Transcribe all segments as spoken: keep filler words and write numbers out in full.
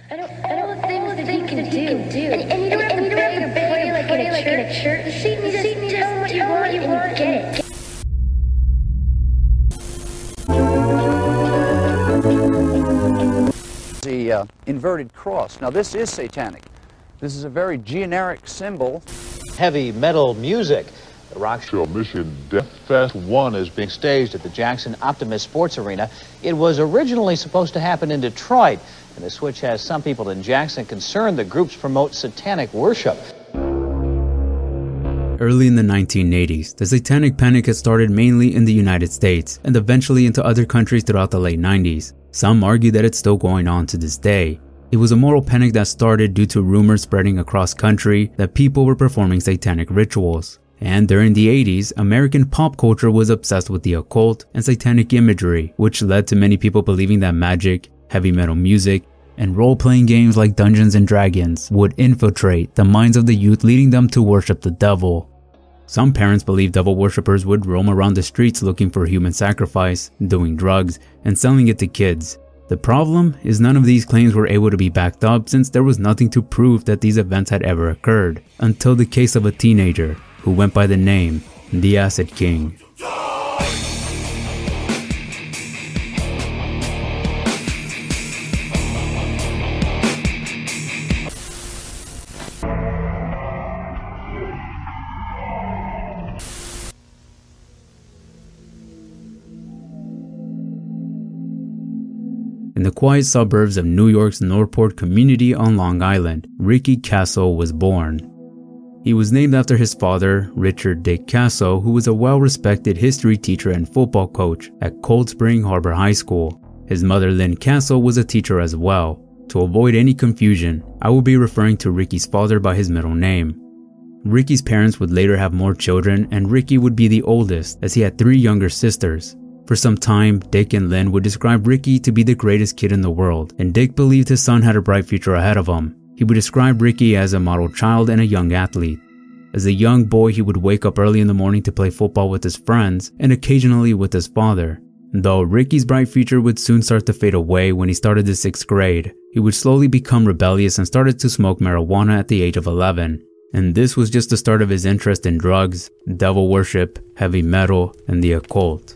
I don't, I don't think that he can do. And, and you don't have to beg or pray like in a church. The Satan just tell him what you want and get it. The uh, inverted cross. Now this is satanic. This is a very generic symbol. Heavy metal music. The rock show Mission Death Fest one is being staged at the Jackson Optimus Sports Arena. It was originally supposed to happen in Detroit, and the switch has some people in Jackson concerned the groups promote satanic worship. Early in the nineteen eighties, the Satanic Panic had started mainly in the United States and eventually into other countries throughout the late nineties. Some argue that it's still going on to this day. It was a moral panic that started due to rumors spreading across country that people were performing satanic rituals. And during the eighties, American pop culture was obsessed with the occult and satanic imagery, which led to many people believing that magic, heavy metal music, and role-playing games like Dungeons and Dragons would infiltrate the minds of the youth, leading them to worship the devil. Some parents believed devil worshippers would roam around the streets looking for human sacrifice, doing drugs, and selling it to kids. The problem is none of these claims were able to be backed up since there was nothing to prove that these events had ever occurred, until the case of a teenager who went by the name the Acid King. In the quiet suburbs of New York's Northport community on Long Island, Ricky Kasso was born. He was named after his father, Richard Dick Kasso, who was a well-respected history teacher and football coach at Cold Spring Harbor High School. His mother, Lynn Kasso, was a teacher as well. To avoid any confusion, I will be referring to Ricky's father by his middle name. Ricky's parents would later have more children, and Ricky would be the oldest, as he had three younger sisters. For some time, Dick and Lynn would describe Ricky to be the greatest kid in the world, and Dick believed his son had a bright future ahead of him. He would describe Ricky as a model child and a young athlete. As a young boy, he would wake up early in the morning to play football with his friends and occasionally with his father. Though Ricky's bright future would soon start to fade away when he started the sixth grade, he would slowly become rebellious and started to smoke marijuana at the age of eleven. And this was just the start of his interest in drugs, devil worship, heavy metal, and the occult.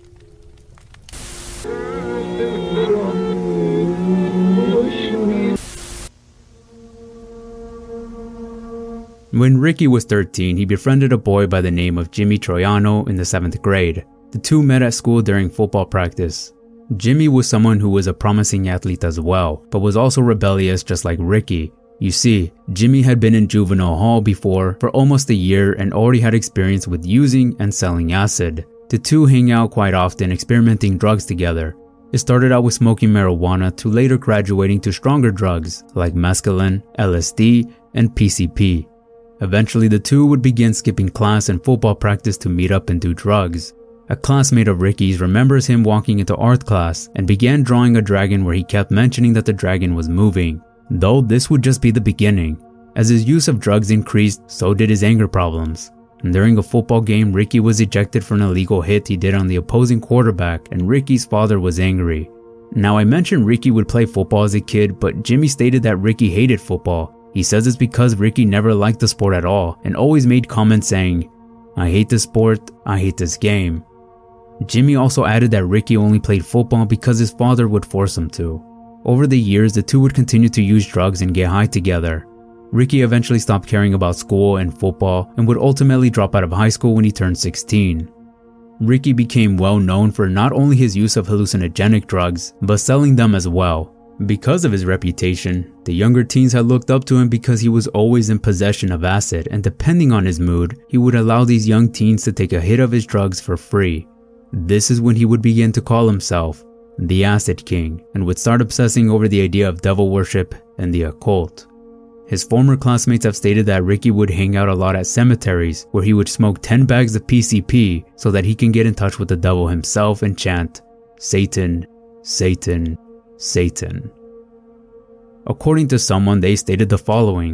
When Ricky was thirteen, he befriended a boy by the name of Jimmy Troiano in the seventh grade. The two met at school during football practice. Jimmy was someone who was a promising athlete as well, but was also rebellious just like Ricky. You see, Jimmy had been in juvenile hall before for almost a year and already had experience with using and selling acid. The two hang out quite often, experimenting drugs together. It started out with smoking marijuana to later graduating to stronger drugs like mescaline, L S D, and P C P. Eventually, the two would begin skipping class and football practice to meet up and do drugs. A classmate of Ricky's remembers him walking into art class and began drawing a dragon where he kept mentioning that the dragon was moving. Though this would just be the beginning. As his use of drugs increased, so did his anger problems. And during a football game, Ricky was ejected for an illegal hit he did on the opposing quarterback, and Ricky's father was angry. Now, I mentioned Ricky would play football as a kid, but Jimmy stated that Ricky hated football. He says it's because Ricky never liked the sport at all and always made comments saying, "I hate this sport, I hate this game." Jimmy also added that Ricky only played football because his father would force him to. Over the years, the two would continue to use drugs and get high together. Ricky eventually stopped caring about school and football and would ultimately drop out of high school when he turned sixteen. Ricky became well known for not only his use of hallucinogenic drugs, but selling them as well. Because of his reputation, the younger teens had looked up to him because he was always in possession of acid, and depending on his mood, he would allow these young teens to take a hit of his drugs for free. This is when he would begin to call himself the Acid King and would start obsessing over the idea of devil worship and the occult. His former classmates have stated that Ricky would hang out a lot at cemeteries where he would smoke ten bags of P C P so that he can get in touch with the devil himself and chant, "Satan, Satan, Satan." According to someone, they stated the following: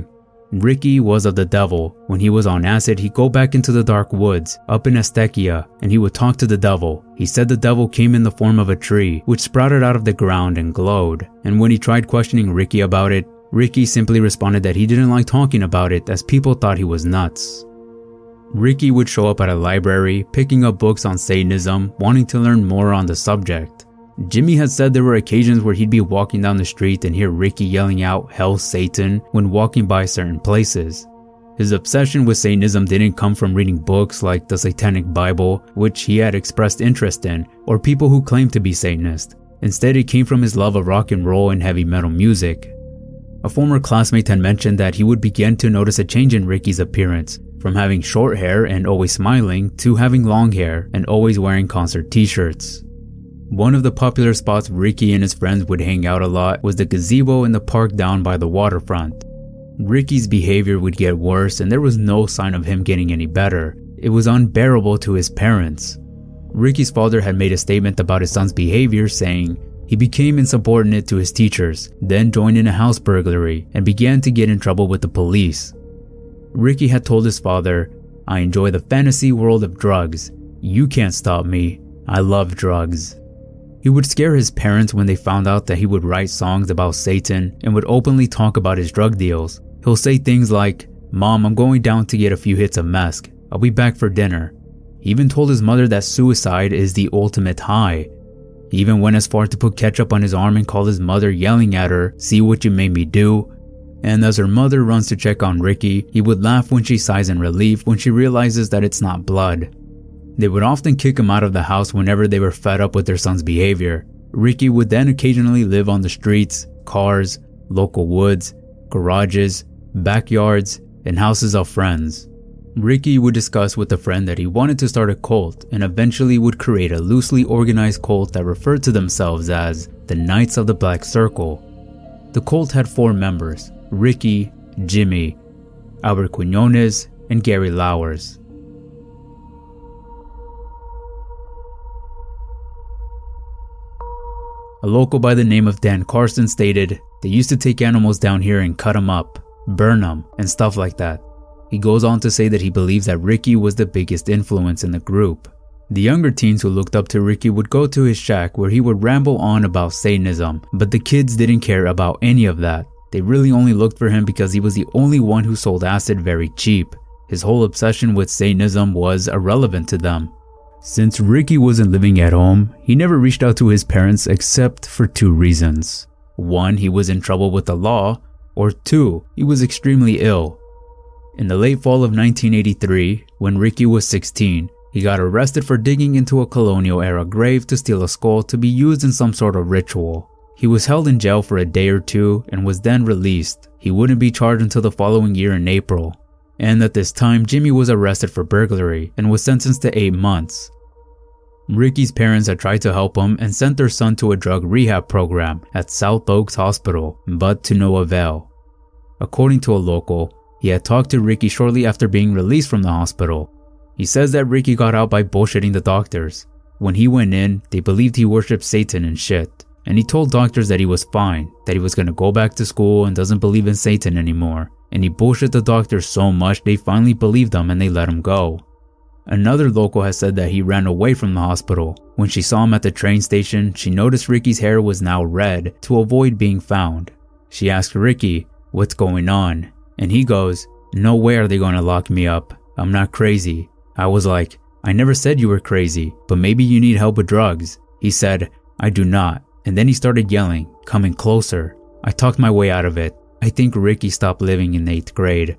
Ricky was of the devil. When he was on acid, he'd go back into the dark woods, up in Estequia, and he would talk to the devil. He said the devil came in the form of a tree, which sprouted out of the ground and glowed. And when he tried questioning Ricky about it, Ricky simply responded that he didn't like talking about it as people thought he was nuts. Ricky would show up at a library, picking up books on Satanism, wanting to learn more on the subject. Jimmy had said there were occasions where he'd be walking down the street and hear Ricky yelling out "Hell Satan" when walking by certain places. His obsession with Satanism didn't come from reading books like the Satanic Bible, which he had expressed interest in, or people who claimed to be Satanist. Instead, it came from his love of rock and roll and heavy metal music. A former classmate had mentioned that he would begin to notice a change in Ricky's appearance, from having short hair and always smiling to having long hair and always wearing concert t-shirts. One of the popular spots Ricky and his friends would hang out a lot was the gazebo in the park down by the waterfront. Ricky's behavior would get worse and there was no sign of him getting any better. It was unbearable to his parents. Ricky's father had made a statement about his son's behavior saying, he became insubordinate to his teachers, then joined in a house burglary and began to get in trouble with the police. Ricky had told his father, "I enjoy the fantasy world of drugs. You can't stop me. I love drugs." He would scare his parents when they found out that he would write songs about Satan and would openly talk about his drug deals. He'll say things like, "Mom, I'm going down to get a few hits of meth. I'll be back for dinner." He even told his mother that suicide is the ultimate high. He even went as far to put ketchup on his arm and call his mother, yelling at her, "See what you made me do." And as her mother runs to check on Ricky, he would laugh when she sighs in relief when she realizes that it's not blood. They would often kick him out of the house whenever they were fed up with their son's behavior. Ricky would then occasionally live on the streets, cars, local woods, garages, backyards, and houses of friends. Ricky would discuss with a friend that he wanted to start a cult and eventually would create a loosely organized cult that referred to themselves as the Knights of the Black Circle. The cult had four members: Ricky, Jimmy, Albert Quinones, and Gary Lauwers. A local by the name of Dan Carson stated, "They used to take animals down here and cut them up, burn them, and stuff like that." He goes on to say that he believes that Ricky was the biggest influence in the group. The younger teens who looked up to Ricky would go to his shack where he would ramble on about Satanism, but the kids didn't care about any of that. They really only looked for him because he was the only one who sold acid very cheap. His whole obsession with Satanism was irrelevant to them. Since Ricky wasn't living at home, he never reached out to his parents except for two reasons. One, he was in trouble with the law, or two, he was extremely ill. In the late fall of nineteen eighty-three, when Ricky was sixteen, he got arrested for digging into a colonial-era grave to steal a skull to be used in some sort of ritual. He was held in jail for a day or two and was then released. He wouldn't be charged until the following year in April. And at this time, Jimmy was arrested for burglary and was sentenced to eight months. Ricky's parents had tried to help him and sent their son to a drug rehab program at South Oaks Hospital, but to no avail. According to a local, he had talked to Ricky shortly after being released from the hospital. He says that Ricky got out by bullshitting the doctors. When he went in, they believed he worshipped Satan and shit. And he told doctors that he was fine, that he was going to go back to school and doesn't believe in Satan anymore. And he bullshit the doctors so much they finally believed him and they let him go. Another local has said that he ran away from the hospital. When she saw him at the train station, she noticed Ricky's hair was now red to avoid being found. She asked Ricky, "What's going on?" And he goes, "No way are they going to lock me up. I'm not crazy." I was like, "I never said you were crazy, but maybe you need help with drugs." He said, "I do not." And then he started yelling, coming closer. I talked my way out of it. I think Ricky stopped living in eighth grade.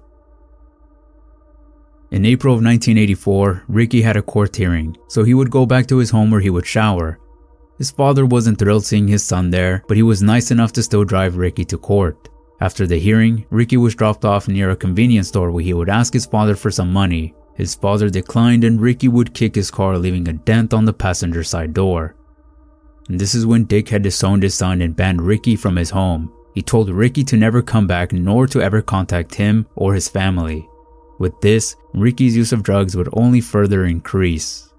In April of nineteen eighty-four, Ricky had a court hearing, so he would go back to his home where he would shower. His father wasn't thrilled seeing his son there, but he was nice enough to still drive Ricky to court. After the hearing, Ricky was dropped off near a convenience store where he would ask his father for some money. His father declined and Ricky would kick his car, leaving a dent on the passenger side door. And this is when Dick had disowned his son and banned Ricky from his home. He told Ricky to never come back nor to ever contact him or his family. With this, Ricky's use of drugs would only further increase.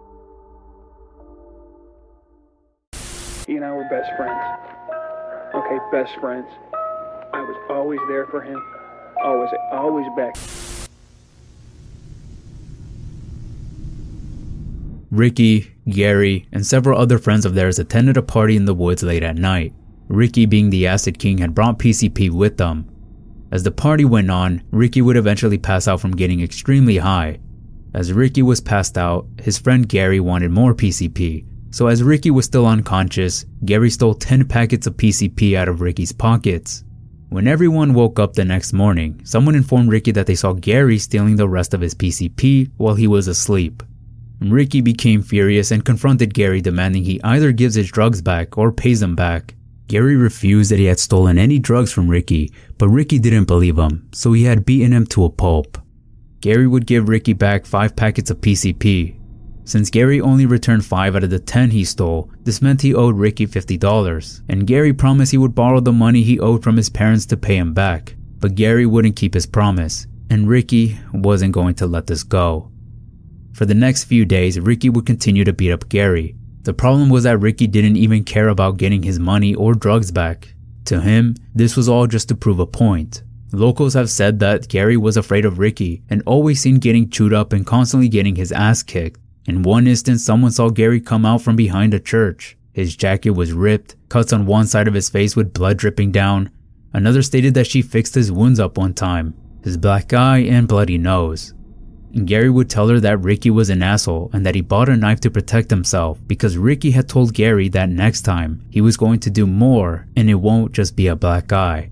He and I were best friends. Okay, best friends. I was always there for him. Always, always back. Ricky, Gary, and several other friends of theirs attended a party in the woods late at night. Ricky, being the Acid King, had brought P C P with them. As the party went on, Ricky would eventually pass out from getting extremely high. As Ricky was passed out, his friend Gary wanted more P C P, so as Ricky was still unconscious, Gary stole ten packets of P C P out of Ricky's pockets. When everyone woke up the next morning, someone informed Ricky that they saw Gary stealing the rest of his P C P while he was asleep. Ricky became furious and confronted Gary, demanding he either gives his drugs back or pays them back. Gary refused that he had stolen any drugs from Ricky, but Ricky didn't believe him, so he had beaten him to a pulp. Gary would give Ricky back five packets of P C P. Since Gary only returned five out of the ten he stole, this meant he owed Ricky fifty dollars, and Gary promised he would borrow the money he owed from his parents to pay him back. But Gary wouldn't keep his promise, and Ricky wasn't going to let this go. For the next few days, Ricky would continue to beat up Gary. The problem was that Ricky didn't even care about getting his money or drugs back. To him, this was all just to prove a point. Locals have said that Gary was afraid of Ricky and always seen getting chewed up and constantly getting his ass kicked. In one instance, someone saw Gary come out from behind a church. His jacket was ripped, cuts on one side of his face with blood dripping down. Another stated that she fixed his wounds up one time, his black eye and bloody nose. And Gary would tell her that Ricky was an asshole and that he bought a knife to protect himself because Ricky had told Gary that next time he was going to do more and it won't just be a black eye.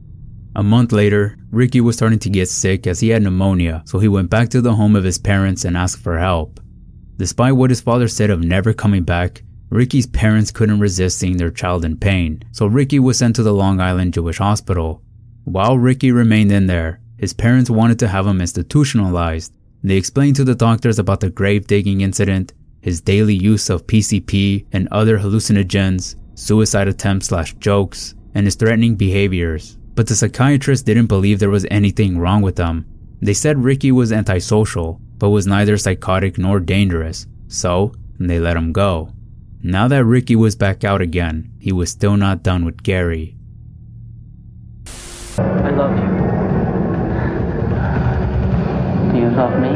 A month later, Ricky was starting to get sick as he had pneumonia, so he went back to the home of his parents and asked for help. Despite what his father said of never coming back, Ricky's parents couldn't resist seeing their child in pain, so Ricky was sent to the Long Island Jewish Hospital. While Ricky remained in there, his parents wanted to have him institutionalized. They explained to the doctors about the grave digging incident, his daily use of P C P and other hallucinogens, suicide attempts slash jokes, and his threatening behaviors. But the psychiatrist didn't believe there was anything wrong with him. They said Ricky was antisocial, but was neither psychotic nor dangerous, so they let him go. Now that Ricky was back out again, he was still not done with Gary. I love you. Do you love me?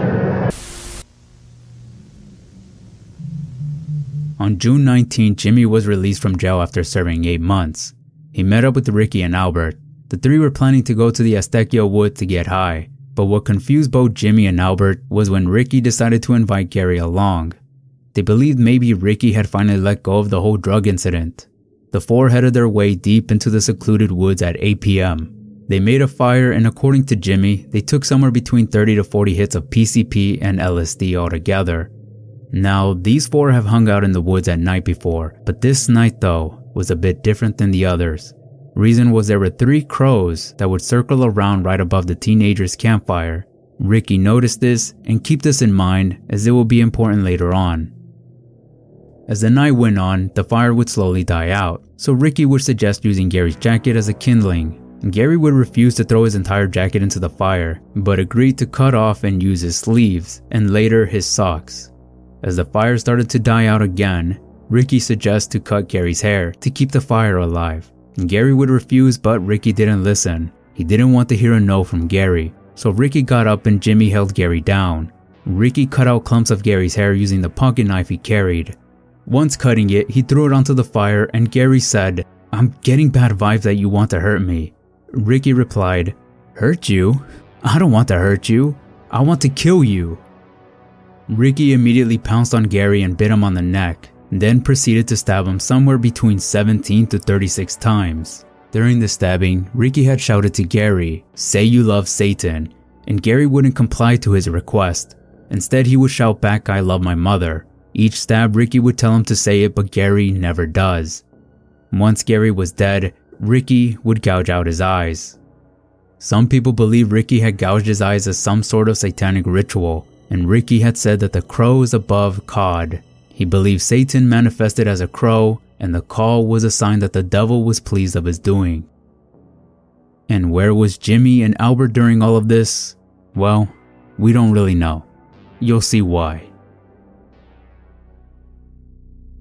On June nineteenth, Jimmy was released from jail after serving eight months. He met up with Ricky and Albert. The three were planning to go to the Aztequio Wood to get high, but what confused both Jimmy and Albert was when Ricky decided to invite Gary along. They believed maybe Ricky had finally let go of the whole drug incident. The four headed their way deep into the secluded woods at eight p m They made a fire, and according to Jimmy, they took somewhere between thirty to forty hits of P C P and L S D altogether. Now, these four have hung out in the woods at night before, but this night though was a bit different than the others. Reason was there were three crows that would circle around right above the teenagers' campfire. Ricky noticed this, and keep this in mind as it will be important later on. As the night went on, the fire would slowly die out, so Ricky would suggest using Gary's jacket as a kindling. Gary would refuse to throw his entire jacket into the fire, but agreed to cut off and use his sleeves, and later his socks. As the fire started to die out again, Ricky suggests to cut Gary's hair to keep the fire alive. Gary would refuse, but Ricky didn't listen. He didn't want to hear a no from Gary, so Ricky got up and Jimmy held Gary down. Ricky cut out clumps of Gary's hair using the pocket knife he carried. Once cutting it, he threw it onto the fire and Gary said, "I'm getting bad vibes that you want to hurt me." Ricky replied, "Hurt you? I don't want to hurt you. I want to kill you." Ricky immediately pounced on Gary and bit him on the neck, then proceeded to stab him somewhere between seventeen to thirty-six times. During the stabbing, Ricky had shouted to Gary, "Say you love Satan," and Gary wouldn't comply to his request. Instead, he would shout back, "I love my mother." Each stab, Ricky would tell him to say it, but Gary never does. Once Gary was dead, Ricky would gouge out his eyes. Some people believe Ricky had gouged his eyes as some sort of satanic ritual, and Ricky had said that the crow is above cod. He believed Satan manifested as a crow, and the call was a sign that the devil was pleased of his doing. And where was Jimmy and Albert during all of this? Well, we don't really know. You'll see why.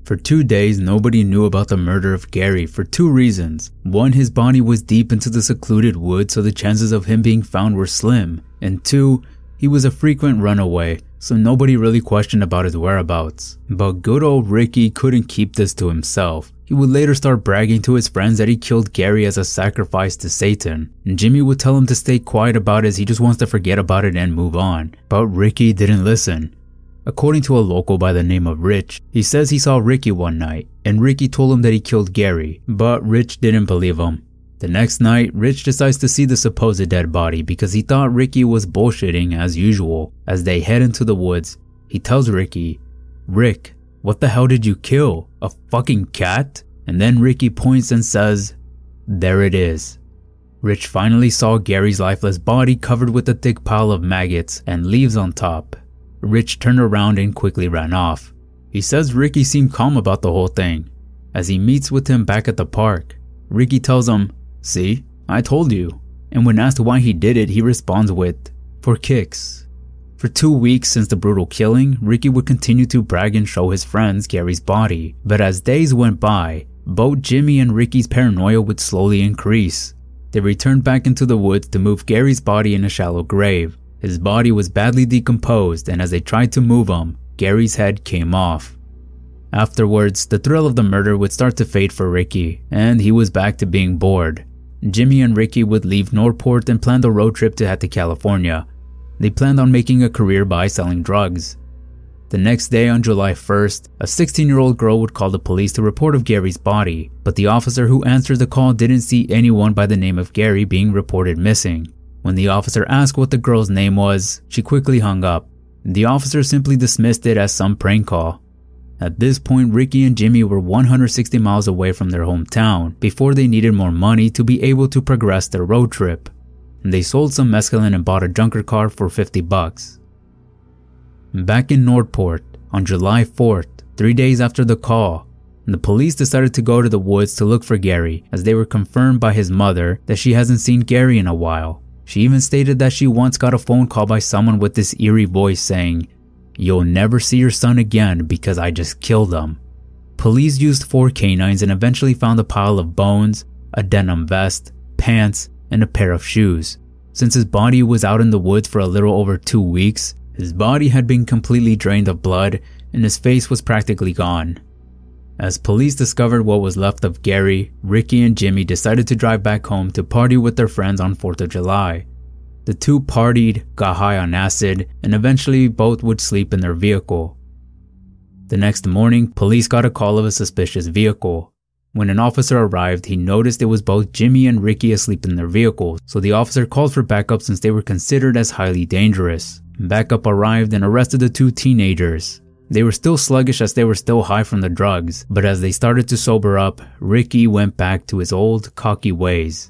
For two days, nobody knew about the murder of Gary for two reasons. One, his body was deep into the secluded woods, so the chances of him being found were slim. And two, he was a frequent runaway, so nobody really questioned about his whereabouts. But good old Ricky couldn't keep this to himself. He would later start bragging to his friends that he killed Gary as a sacrifice to Satan. And Jimmy would tell him to stay quiet about it as he just wants to forget about it and move on. But Ricky didn't listen. According to a local by the name of Rich, he says he saw Ricky one night, and Ricky told him that he killed Gary, but Rich didn't believe him. The next night, Rich decides to see the supposed dead body because he thought Ricky was bullshitting as usual. As they head into the woods, he tells Ricky, "Rick, what the hell did you kill? A fucking cat?" And then Ricky points and says, "There it is." Rich finally saw Gary's lifeless body covered with a thick pile of maggots and leaves on top. Rich turned around and quickly ran off. He says Ricky seemed calm about the whole thing. As he meets with him back at the park, Ricky tells him, "See, I told you." And when asked why he did it, he responds with, "For kicks." For two weeks since the brutal killing, Ricky would continue to brag and show his friends Gary's body. But as days went by, both Jimmy and Ricky's paranoia would slowly increase. They returned back into the woods to move Gary's body in a shallow grave. His body was badly decomposed, and as they tried to move him, Gary's head came off. Afterwards, the thrill of the murder would start to fade for Ricky, and he was back to being bored. Jimmy and Ricky would leave Northport and plan a road trip to head to California. They planned on making a career by selling drugs. The next day, on July first, a sixteen-year-old girl would call the police to report of Gary's body, but the officer who answered the call didn't see anyone by the name of Gary being reported missing. When the officer asked what the girl's name was, she quickly hung up. The officer simply dismissed it as some prank call. At this point, Ricky and Jimmy were one hundred sixty miles away from their hometown before they needed more money to be able to progress their road trip. They sold some mescaline and bought a junker car for fifty bucks. Back in Northport, on July fourth, three days after the call, the police decided to go to the woods to look for Gary, as they were confirmed by his mother that she hasn't seen Gary in a while. She even stated that she once got a phone call by someone with this eerie voice saying, "You'll never see your son again because I just killed him." Police used four canines and eventually found a pile of bones, a denim vest, pants, and a pair of shoes. Since his body was out in the woods for a little over two weeks, his body had been completely drained of blood and his face was practically gone. As police discovered what was left of Gary, Ricky and Jimmy decided to drive back home to party with their friends on fourth of July. The two partied, got high on acid, and eventually both would sleep in their vehicle. The next morning, police got a call of a suspicious vehicle. When an officer arrived, he noticed it was both Jimmy and Ricky asleep in their vehicle, so the officer called for backup since they were considered as highly dangerous. Backup arrived and arrested the two teenagers. They were still sluggish as they were still high from the drugs, but as they started to sober up, Ricky went back to his old, cocky ways.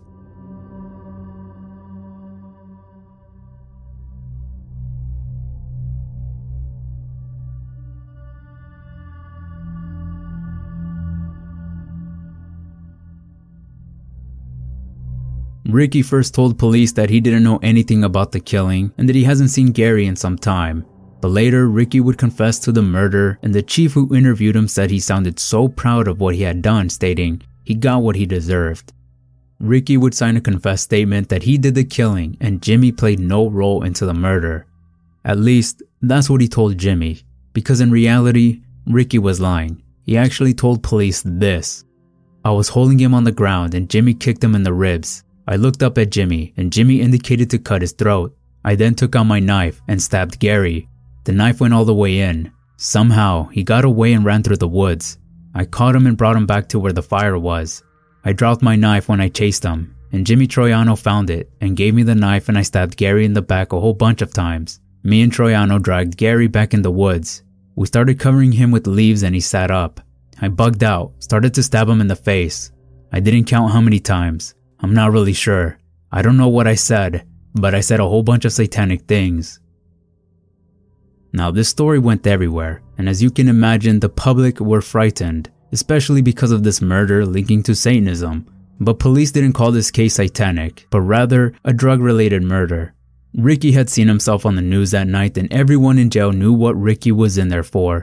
Ricky first told police that he didn't know anything about the killing and that he hasn't seen Gary in some time. But later, Ricky would confess to the murder, and the chief who interviewed him said he sounded so proud of what he had done, stating he got what he deserved. Ricky would sign a confess statement that he did the killing and Jimmy played no role into the murder. At least, that's what he told Jimmy, because in reality, Ricky was lying. He actually told police this: "I was holding him on the ground and Jimmy kicked him in the ribs. I looked up at Jimmy and Jimmy indicated to cut his throat. I then took out my knife and stabbed Gary. The knife went all the way in. Somehow, he got away and ran through the woods. I caught him and brought him back to where the fire was. I dropped my knife when I chased him, and Jimmy Troiano found it and gave me the knife and I stabbed Gary in the back a whole bunch of times. Me and Troiano dragged Gary back in the woods. We started covering him with leaves and he sat up. I bugged out, started to stab him in the face. I didn't count how many times. I'm not really sure. I don't know what I said, but I said a whole bunch of satanic things." Now this story went everywhere, and as you can imagine, the public were frightened, especially because of this murder linking to Satanism. But police didn't call this case satanic, but rather a drug-related murder. Ricky had seen himself on the news that night and everyone in jail knew what Ricky was in there for.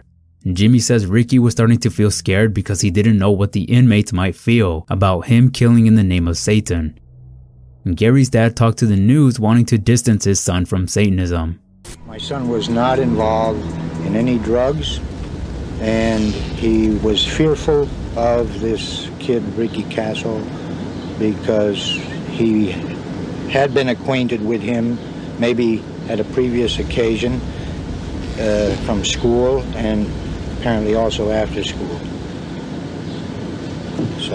Jimmy says Ricky was starting to feel scared because he didn't know what the inmates might feel about him killing in the name of Satan. Gary's dad talked to the news wanting to distance his son from Satanism. My son was not involved in any drugs, and he was fearful of this kid, Ricky Castle, because he had been acquainted with him maybe at a previous occasion uh, from school and apparently also after school. So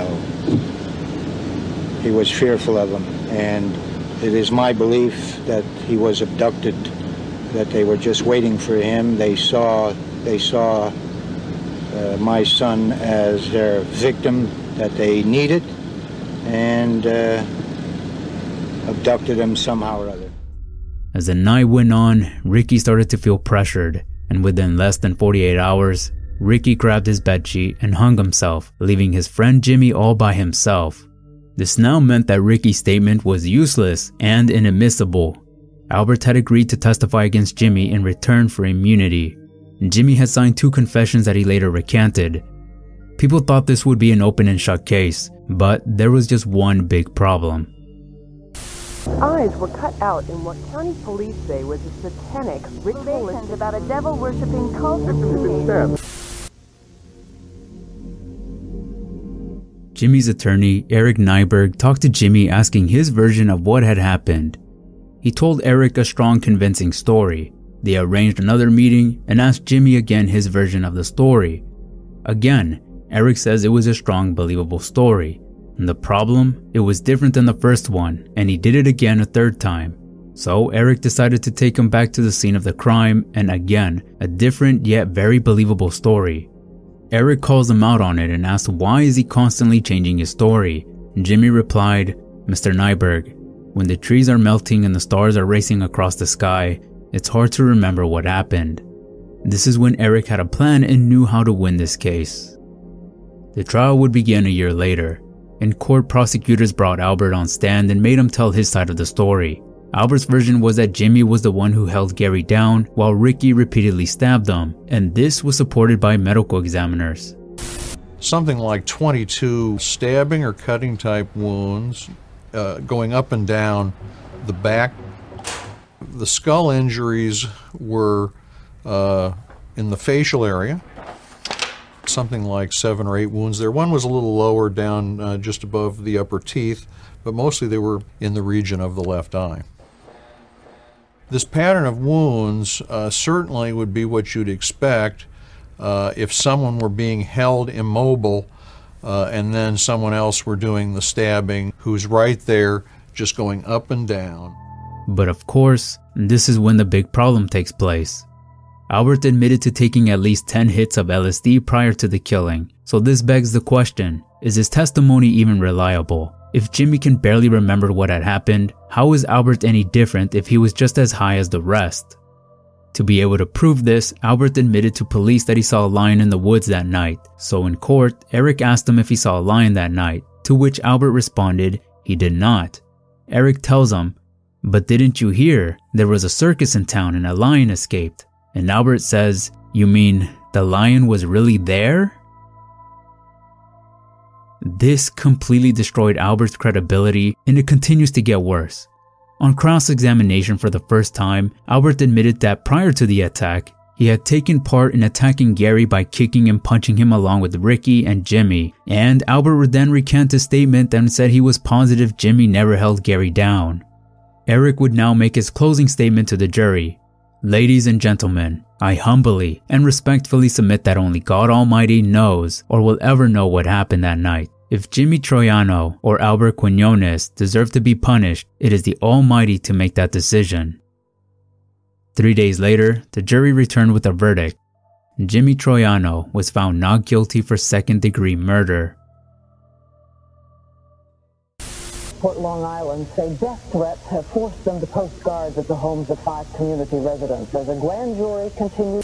he was fearful of him, and it is my belief that he was abducted, that they were just waiting for him. They saw, they saw uh, my son as their victim that they needed, and uh, abducted him somehow or other. As the night went on, Ricky started to feel pressured, and within less than forty-eight hours, Ricky grabbed his bedsheet and hung himself, leaving his friend Jimmy all by himself. This now meant that Ricky's statement was useless and inadmissible. Albert had agreed to testify against Jimmy in return for immunity. Jimmy had signed two confessions that he later recanted. People thought this would be an open and shut case, but there was just one big problem. Eyes were cut out in what county police say was a satanic ritualistic about a devil-worshipping cult of teenagers. Jimmy's attorney, Eric Nyberg, talked to Jimmy asking his version of what had happened. He told Eric a strong, convincing story. They arranged another meeting and asked Jimmy again his version of the story. Again, Eric says it was a strong, believable story. And the problem? It was different than the first one, and he did it again a third time. So Eric decided to take him back to the scene of the crime, and again, a different yet very believable story. Eric calls him out on it and asks why is he constantly changing his story. Jimmy replied, "Mister Nyberg, when the trees are melting and the stars are racing across the sky, it's hard to remember what happened." This is when Eric had a plan and knew how to win this case. The trial would begin a year later. In court, prosecutors brought Albert on stand and made him tell his side of the story. Albert's version was that Jimmy was the one who held Gary down while Ricky repeatedly stabbed him, and this was supported by medical examiners. Something like twenty-two stabbing or cutting type wounds uh, going up and down the back. The skull injuries were uh, in the facial area. Something like seven or eight wounds there. One was a little lower down uh, just above the upper teeth, but mostly they were in the region of the left eye. This pattern of wounds uh, certainly would be what you'd expect uh, if someone were being held immobile uh, and then someone else were doing the stabbing who's right there just going up and down. But of course, this is when the big problem takes place. Albert admitted to taking at least ten hits of L S D prior to the killing, so this begs the question, is his testimony even reliable? If Jimmy can barely remember what had happened, how is Albert any different if he was just as high as the rest? To be able to prove this, Albert admitted to police that he saw a lion in the woods that night, so in court, Eric asked him if he saw a lion that night, to which Albert responded, he did not. Eric tells him, "But didn't you hear? There was a circus in town and a lion escaped." And Albert says, "You mean the lion was really there?" This completely destroyed Albert's credibility, and it continues to get worse. On cross-examination for the first time, Albert admitted that prior to the attack, he had taken part in attacking Gary by kicking and punching him along with Ricky and Jimmy, and Albert would then recant his statement and said he was positive Jimmy never held Gary down. Eric would now make his closing statement to the jury. "Ladies and gentlemen, I humbly and respectfully submit that only God Almighty knows or will ever know what happened that night. If Jimmy Troiano or Albert Quinones deserve to be punished, it is the Almighty to make that decision." Three days later, the jury returned with a verdict. Jimmy Troiano was found not guilty for second-degree murder. Port Long Island say death threats have forced them to post guards at the homes of five community residents as a grand jury continues.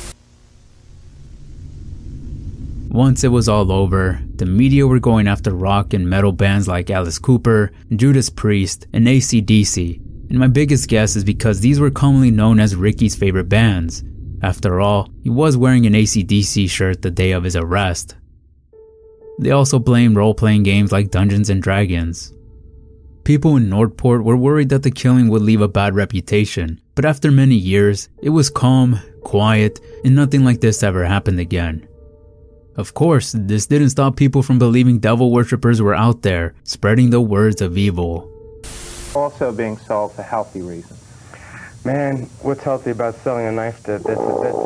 Once it was all over, the media were going after rock and metal bands like Alice Cooper, Judas Priest, and A C D C, and my biggest guess is because these were commonly known as Ricky's favorite bands. After all, he was wearing an A C D C shirt the day of his arrest. They also blamed role-playing games like Dungeons and Dragons. People in Nordport were worried that the killing would leave a bad reputation, but after many years, it was calm, quiet, and nothing like this ever happened again. Of course, this didn't stop people from believing devil worshippers were out there, spreading the words of evil. Also being sold for healthy reasons. Man, what's healthy about selling a knife to bits and bits?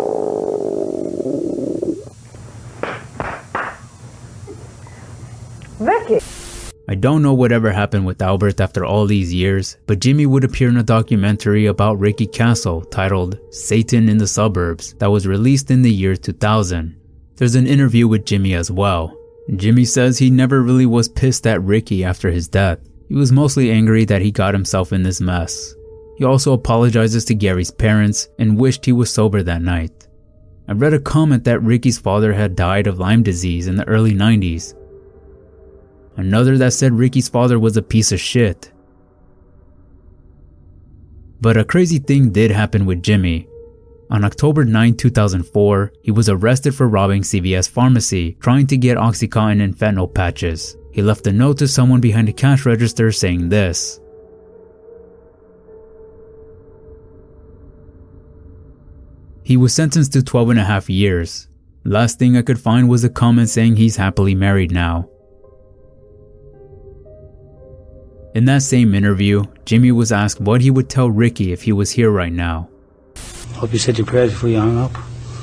Vicky! I don't know whatever happened with Albert after all these years, but Jimmy would appear in a documentary about Ricky Castle titled Satan in the Suburbs that was released in the year two thousand. There's an interview with Jimmy as well. Jimmy says he never really was pissed at Ricky after his death. He was mostly angry that he got himself in this mess. He also apologizes to Gary's parents and wished he was sober that night. I read a comment that Ricky's father had died of Lyme disease in the early nineties. Another that said Ricky's father was a piece of shit. But a crazy thing did happen with Jimmy. On October ninth, two thousand four, he was arrested for robbing C V S Pharmacy, trying to get Oxycontin and fentanyl patches. He left a note to someone behind the cash register saying this: he was sentenced to twelve and a half years. Last thing I could find was a comment saying he's happily married now. In that same interview, Jimmy was asked what he would tell Ricky if he was here right now. Hope you said your prayers before you hung up.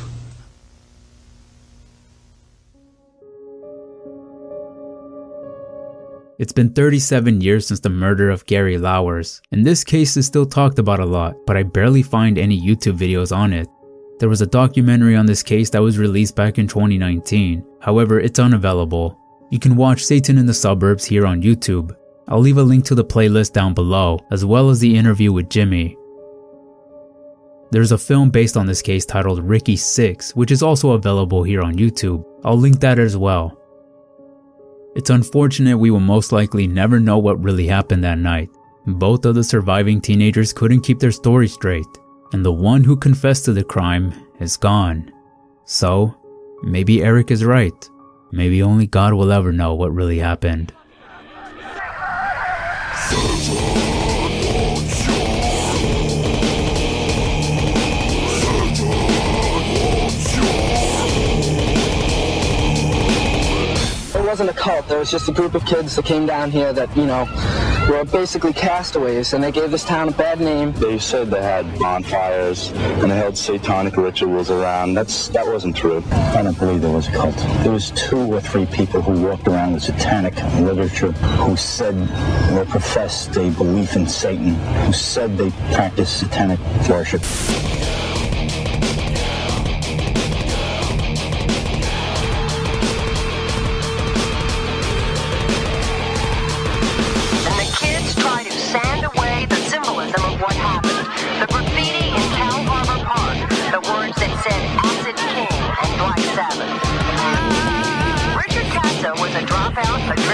It's been thirty-seven years since the murder of Gary Lauwers, and this case is still talked about a lot, but I barely find any YouTube videos on it. There was a documentary on this case that was released back in twenty nineteen, however it's unavailable. You can watch Satan in the Suburbs here on YouTube. I'll leave a link to the playlist down below, as well as the interview with Jimmy. There's a film based on this case titled Ricky Six, which is also available here on YouTube. I'll link that as well. It's unfortunate we will most likely never know what really happened that night. Both of the surviving teenagers couldn't keep their story straight, and the one who confessed to the crime is gone. So, maybe Eric is right. Maybe only God will ever know what really happened. It wasn't a cult. There was just a group of kids that came down here that, you know, were basically castaways, and they gave this town a bad name. They said they had bonfires and they held satanic rituals around. That's that wasn't true. I don't believe there was a cult. There was two or three people who walked around with satanic literature, who said or professed a belief in Satan, who said they practiced satanic worship. Richard Casa was a dropout, a